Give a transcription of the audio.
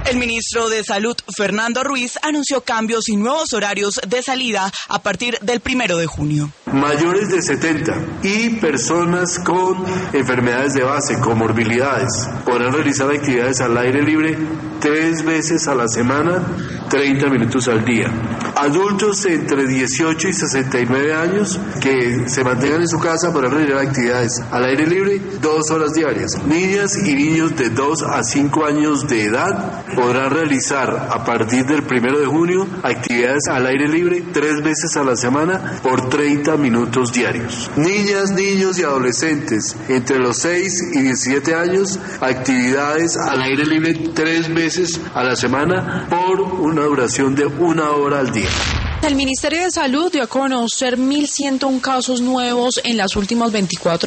El ministro de Salud, Fernando Ruiz, anunció cambios y nuevos horarios de salida a partir del 1 de junio. Mayores de 70 y personas con enfermedades de base, comorbilidades, podrán realizar actividades al aire libre 3 veces a la semana, 30 minutos al día. Adultos entre 18 y 69 años que se mantengan en su casa podrán realizar actividades al aire libre 2 horas diarias. Niñas y niños de 2 a 5 años de edad podrán realizar a partir del 1 de junio actividades al aire libre 3 veces a la semana por 30 minutos diarios. Niñas, niños y adolescentes entre los 6 y 17 años, actividades al aire libre 3 veces a la semana por una duración de 1 hora al día. El Ministerio de Salud dio a conocer 1.101 casos nuevos en las últimas 24